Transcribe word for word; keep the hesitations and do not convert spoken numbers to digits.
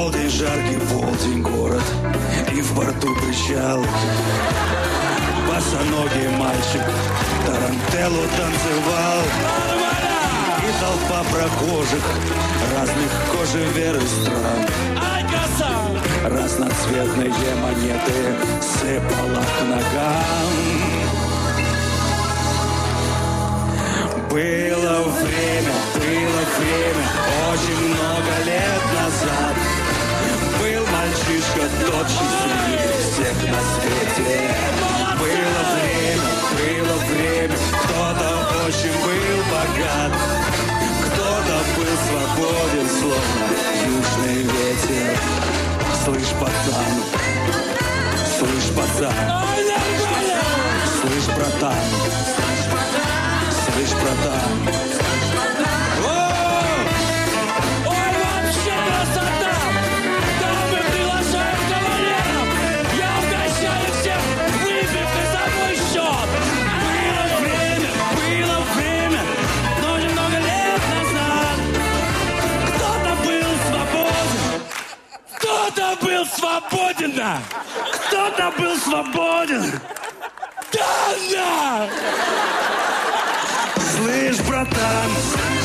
полдень, жаркий полдень, город, и в порту причал. Босоногий мальчик тарантеллу танцевал. И толпа прохожих разных кожи, веры, стран. Разноцветные монеты сыпала к ногам. Было время, было время, очень много лет назад. Был мальчишка тот счастливее всех на свете. Было время, было время, кто-то очень был богат. Кто-то был свободен, словно южный ветер. Слышь, пацан, слышь, пацан, слышь, братан, слышь, братан. Ой, вообще красота! Дамы, приглашаем кавалеров! Я угощаю всех выпивкой за мой счет! Было время, было время, но немного лет назад. Кто-то был свободен! Кто-то был свободен! Да! Кто-то был свободен! Да, да! Слышь, братан,